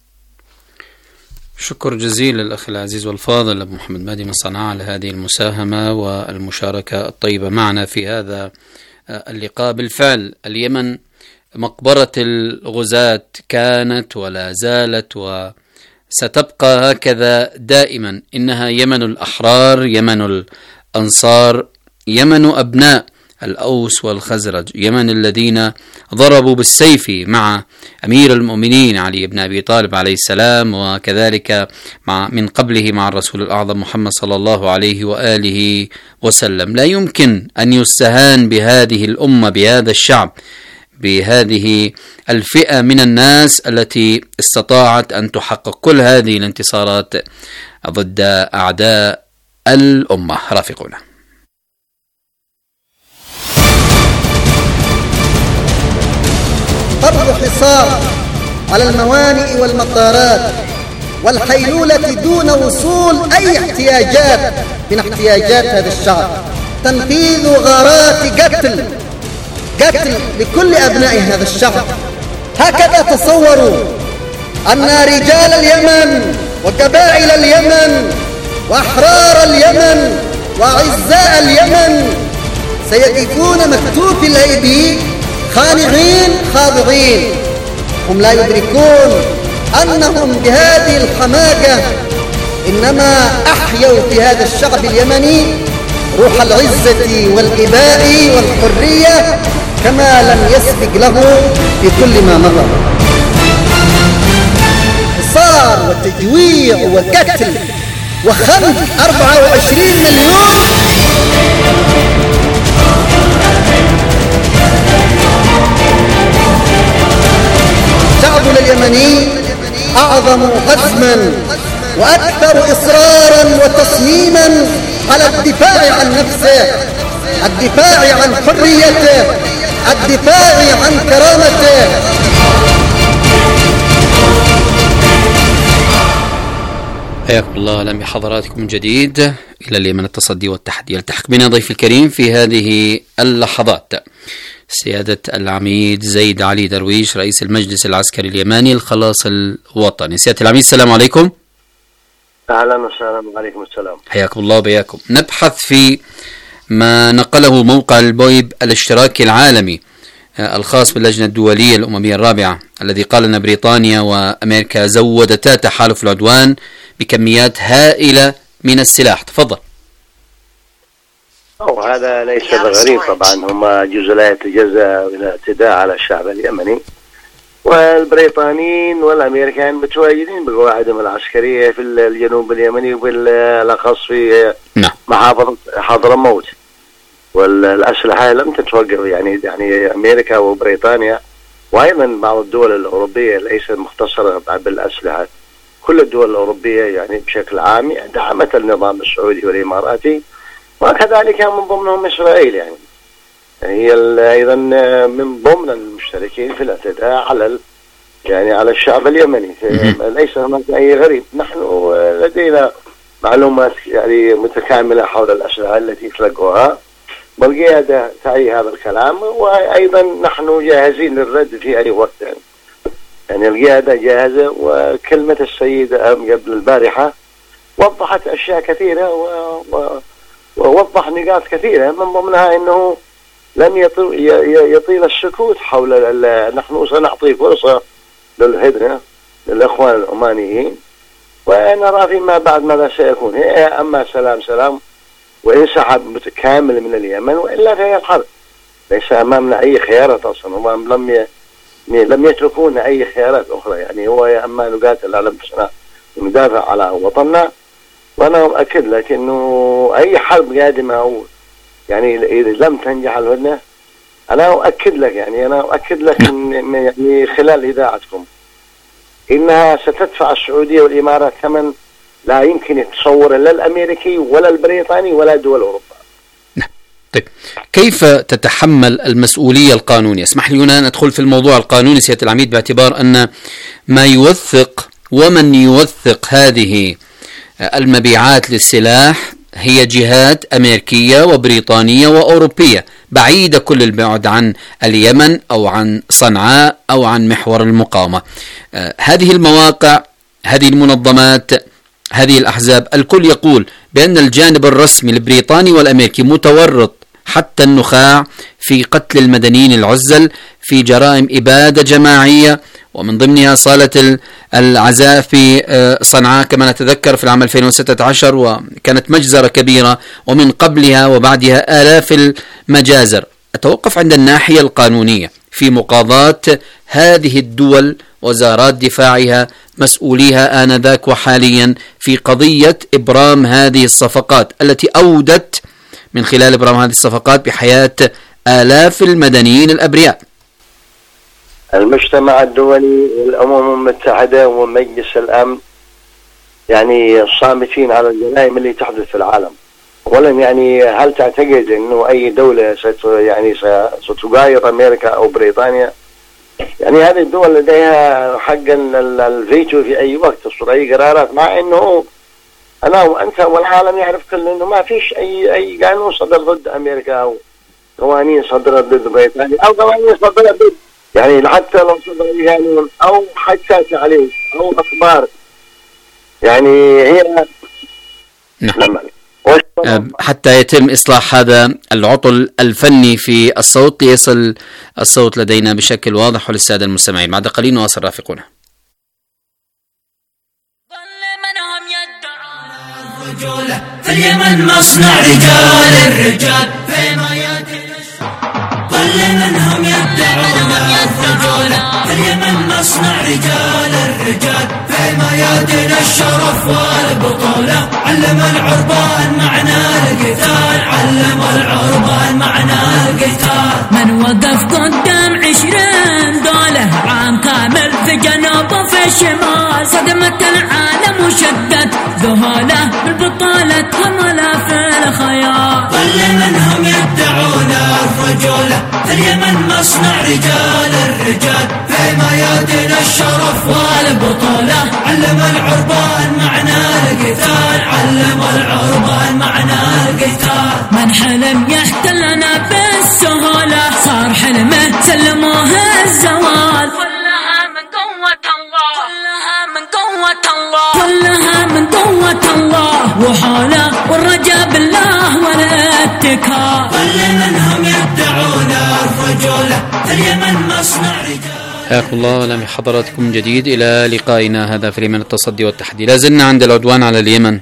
شكر جزيل للأخ العزيز والفاضل أبو محمد مهدي من صنعاء على هذه المساهمة والمشاركة الطيبة معنا في هذا اللقاء. بالفعل اليمن مقبرة الغزاة كانت ولا زالت وستبقى هكذا دائما. إنها يمن الأحرار، يمن الأنصار، يمن أبناء الأوس والخزرج، يمن الذين ضربوا بالسيف مع أمير المؤمنين علي بن أبي طالب عليه السلام، وكذلك من قبله مع الرسول الأعظم محمد صلى الله عليه وآله وسلم. لا يمكن أن يستهان بهذه الأمة، بهذا الشعب، بهذه الفئة من الناس التي استطاعت أن تحقق كل هذه الانتصارات ضد أعداء الأمة. رافقونا. فرض حصار على الموانئ والمطارات والحيلولة دون وصول أي احتياجات من احتياجات هذا الشعب، تنفيذ غارات قتل لكل أبناء هذا الشعب. هكذا تصوروا أن رجال اليمن وقبائل اليمن وأحرار اليمن وأعزاء اليمن سيقفون مكتوف الأيدي خانعين خاضعين. هم لا يدركون أنهم بهذه الحماقة إنما أحيوا في هذا الشعب اليمني روح العزة والإباء والحرية كما لم يسبق له في كل ما مضى. حصار وتجويع وقتل وخنق 24 مليون. شعبنا اليمني أعظم عزما وأكثر إصرارا وتصميما على الدفاع عن نفسه، الدفاع عن حريته، الدفاع عن كرامته. حياكم الله لم حضراتكم من جديد إلى اليمن التصدي والتحدي. يلتحق بنا ضيف الكريم في هذه اللحظات سيادة العميد زيد علي درويش، رئيس المجلس العسكري اليماني الخلاص الوطني. سيادة العميد السلام عليكم. أهلا وسهلا. وعليكم السلام. حياكم الله وبياكم. نبحث في ما نقله موقع البويب الاشتراكي العالمي الخاص باللجنة الدولية الأممية الرابعة، الذي قال أن بريطانيا وأمريكا زودتا تحالف العدوان بكميات هائلة من السلاح. تفضل. هذا ليس بغريب طبعا، هم جزء لا يتجزأ من الاعتداء على الشعب اليمني، والبريطانيين والأمريكان متواجدين بقواعدهم العسكرية في الجنوب اليمني وبالأخص في محافظة حضرموت، والأسلحة لم تتوقف. يعني أمريكا وبريطانيا وأيضا بعض الدول الأوروبية ليست مختصرة بالأسلحة، كل الدول الأوروبية يعني بشكل عام دعمت النظام السعودي والإماراتي، وكذلك من ضمنهم إسرائيل. يعني هي أيضا من ضمن المشتركين في الاعتداء على الشعب اليمني. ليس هناك أي غريب. نحن لدينا معلومات يعني متكاملة حول الأسلحة التي تلقوها، والقيادة تعي هذا الكلام، وأيضا نحن جاهزين للرد في أي وقت. يعني القيادة جاهزة. وكلمة السيدة قبل البارحة وضحت أشياء كثيرة ووضح نقاط كثيرة، من ضمنها أنه لم يطيل السكوت حول نحن سنعطي فرصة للهدنة للإخوان العمانيين، ونرى فيما بعد ماذا سيكون. هي أما سلام وانسحاب كامل من اليمن، وإلا فهي الحرب. ليس أمامنا أي خيارات أصلا، لم يتركونا أي خيارات أخرى. يعني هو يا أما نقاتل على أنفسنا وندافع على وطننا، وأنا أؤكد لك أنه أي حرب قادمة أو يعني إذا لم تنجح الهدنة، أنا أؤكد لك يعني خلال إذاعتكم إنها ستدفع السعودية والإمارات ثمن لا يمكن يتصور لا الأمريكي ولا البريطاني ولا دول أوروبا. طيب، كيف تتحمل المسؤولية القانونية؟ اسمح لي هنا ندخل في الموضوع القانوني سيادة العميد، باعتبار أن ما يوثق ومن يوثق هذه المبيعات للسلاح هي جهات أمريكية وبريطانية وأوروبية بعيدة كل البعد عن اليمن أو عن صنعاء أو عن محور المقاومة. هذه المواقع، هذه المنظمات، هذه الأحزاب، الكل يقول بأن الجانب الرسمي البريطاني والأمريكي متورط حتى النخاع في قتل المدنيين العزل، في جرائم إبادة جماعية، ومن ضمنها صالة العزاء في صنعاء كما نتذكر في العام 2016، وكانت مجزرة كبيرة، ومن قبلها وبعدها آلاف المجازر. أتوقف عند الناحية القانونية في مقاضاة هذه الدول، وزارات دفاعها، مسؤوليها آنذاك وحاليا في قضية إبرام هذه الصفقات التي أودت من خلال إبرام هذه الصفقات بحياة آلاف المدنيين الأبرياء. المجتمع الدولي والأمم المتحدة ومجلس الأمن يعني صامتين على الجرائم اللي تحدث في العالم. أولا يعني هل تعتقد أنه أي دولة ستغاير أمريكا أو بريطانيا؟ يعني هذه الدول لديها حق الفيتو في أي وقت تصدر أي قرارات، مع أنه أنا وأنت والعالم يعرف كل أنه ما فيش أي قانون صدر ضد أمريكا أو قوانين صدرت ضد بريطانيا أو قوانين صدرت ضد، يعني حتى لو صدر قانون أو حتى تعليق أو أخبار، يعني هي حتى يتم إصلاح هذا العطل الفني في الصوت ليصل الصوت لدينا بشكل واضح وللسادة المستمعين. بعد قليل نواصل رافقونا. في اليمن مصنع رجال الرجال فيما كل منهم يدعون الرجولة. في اليمن مصنع رجال الرجال في ميادين الشرف والبطولة. علم العربان معنى القتال، علم العربان معنى القتال. من وقف قدام 20 دولة عام كامل في جنوب وفي الشمال، صدمت العالم وشدت ذهوله بالبطالة هملا في الخيال. كل منهم يدعون الرجولة. في اليمن مصنع رجال الرجال في ميادين الشرف والبطولة. علم العربان معنى القتال، علم العربان معنى القتال. من حلم يحتلنا بالسهولة صار حلمه سلموه الزوال. كلها من قوة الله، كلها من قوة الله، كلها من قوة الله وحوله والرجاء بالله والاتكال. كل منهم يدعون الرجولة. في اليمن مصنع رجال. حياكم الله ولم حضراتكم جديد إلى لقائنا هذا في اليمن التصدي والتحدي. لازلنا عند العدوان على اليمن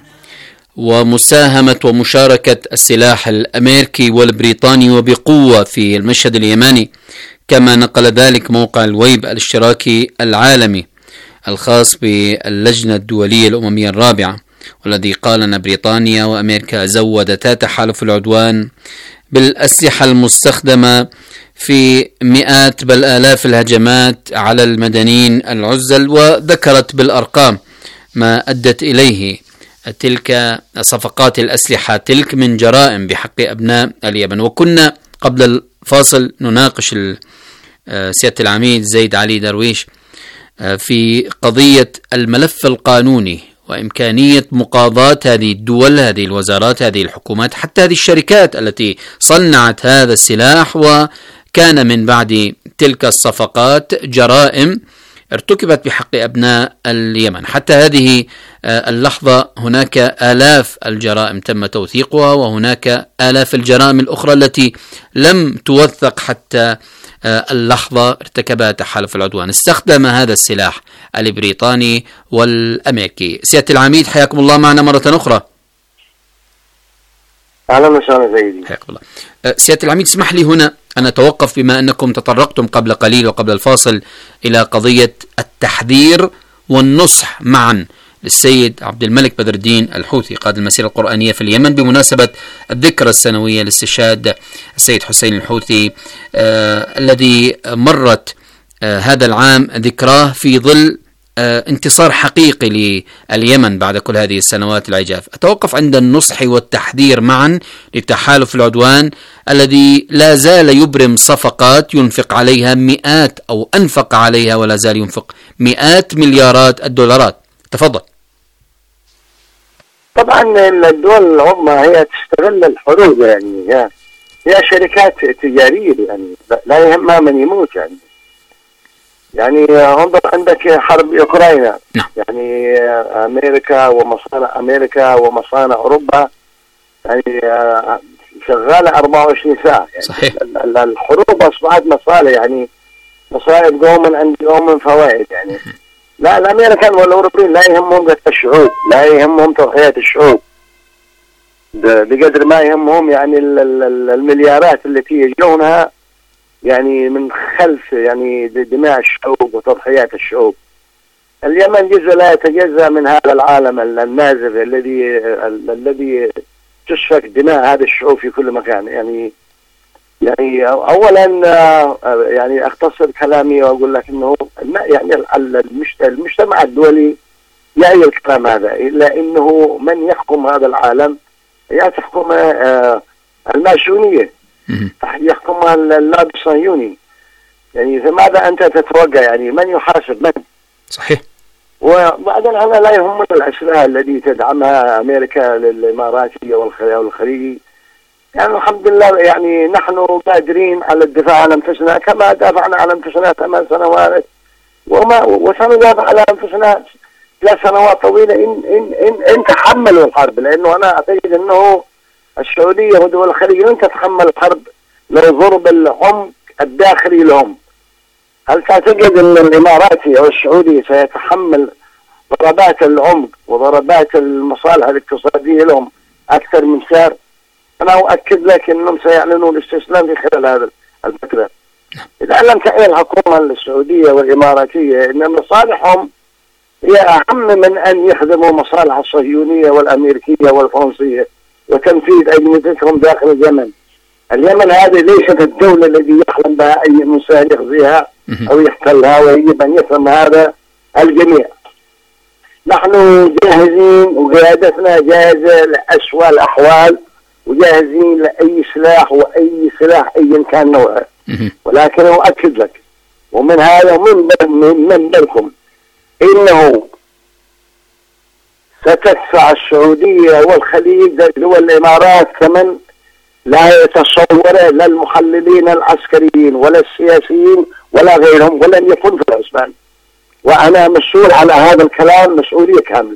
ومساهمة ومشاركة السلاح الأمريكي والبريطاني وبقوة في المشهد اليمني، كما نقل ذلك موقع الويب الاشتراكي العالمي الخاص باللجنة الدولية الأممية الرابعة، والذي قال أن بريطانيا وأمريكا زودتا تحالف العدوان بالأسلحة المستخدمة في مئات بل آلاف الهجمات على المدنيين العزل، وذكرت بالأرقام ما أدت إليه تلك صفقات الأسلحة تلك من جرائم بحق أبناء اليمن. وكنا قبل الفاصل نناقش سيادة العميد زيد علي درويش في قضية الملف القانوني وإمكانية مقاضاة هذه الدول، هذه الوزارات، هذه الحكومات، حتى هذه الشركات التي صنعت هذا السلاح، وكان من بعد تلك الصفقات جرائم ارتكبت بحق أبناء اليمن. حتى هذه اللحظة هناك آلاف الجرائم تم توثيقها، وهناك آلاف الجرائم الأخرى التي لم توثق حتى اللحظة ارتكبها تحالف العدوان. استخدم هذا السلاح البريطاني والأمريكي. سيادة العميد حياكم الله معنا مرة أخرى. أهلا وسهلا سيدي. حياكم الله. سيادة العميد اسمح لي هنا أن أتوقف، بما أنكم تطرقتم قبل قليل وقبل الفاصل إلى قضية التحذير والنصح معا للسيد عبد الملك بدر الدين الحوثي قائد المسيرة القرآنية في اليمن بمناسبة الذكرى السنوية لاستشهاد السيد حسين الحوثي الذي مرت هذا العام ذكراه في ظل انتصار حقيقي لليمن بعد كل هذه السنوات العجاف. أتوقف عند النصح والتحذير معا لتحالف العدوان الذي لا زال يبرم صفقات ينفق عليها مئات، أو أنفق عليها ولا زال ينفق مئات مليارات الدولارات. تفضل. طبعا الدول العظمى هي تستغل الحروب، يعني هي شركات تجارية، يعني لا يهمها من يموت. يعني انظر عندك حرب اوكرانيا، يعني امريكا ومصانع اوروبا يعني شغاله 24 ساعه. يعني صحيح. الحروب اصبحت مصالح، يعني مصائب قوم عند قوم فوائد. يعني لا الامريكان والاوروبيين لا يهمهم الشعوب، لا يهمهم تضحيات الشعوب بقدر ما يهمهم يعني المليارات التي يجونها يعني من خلف يعني دماء الشعوب وتضحيات الشعوب. اليمن جزء لا يتجزأ من هذا العالم النازف الذي تسفك دماء هذه الشعوب في كل مكان. يعني اولا يعني اختصر كلامي واقول لك انه يعني المجتمع الدولي يعي الكلام هذا، الا انه من يحكم هذا العالم هي تحكم الماسونيه، يحكمها اللاب الصهيوني. يعني فماذا أنت تتوقع؟ يعني من يحاسب من؟ صحيح. وبعدين أنا لا يهمنا الأسلحة التي تدعمها أمريكا للإماراتية والخليجي. يعني الحمد لله يعني نحن قادرين على الدفاع عن أنفسنا كما دافعنا عن أنفسنا 8 سنوات، وسندافع على أنفسنا 3 سنوات طويلة إن تحملوا الحرب. لأنه أنا أعتقد أنه السعودية ودول الخليج لن تتحمل الحرب لو ضرب العمق الداخلي لهم. هل تعتقد أن الإماراتي أو السعودي سيتحمل ضربات العمق وضربات المصالح الاقتصادية لهم أكثر من سار؟ أنا أؤكد لك أنهم سيعلنوا الاستسلام في خلال هذا الفترة. إذا لم تعي الحكومة السعودية والإماراتية أن مصالحهم هي أهم من أن يخدموا مصالح الصهيونية والأمريكية والفرنسية وتنفيذ أجندتهم داخل اليمن. اليمن هذه ليست الدولة التي يحلم بها أي إنسان يغزيها أو يحتلها، ويجب أن يفهم هذا الجميع. نحن جاهزين وقيادتنا جاهزة لأسوأ الأحوال، وجاهزين لأي سلاح وأي سلاح أيا كان نوعه. ولكن أؤكد لك ومن هذا من بينكم إنه ستدفع السعودية والخليج دول الإمارات ثمن لا يتصوره لا المحللين العسكريين ولا السياسيين ولا غيرهم، ولن يكون في العثمان. وأنا مسؤول على هذا الكلام مسؤولية كاملة.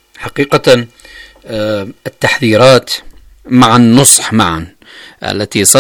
حقيقة التحذيرات مع النصح معا التي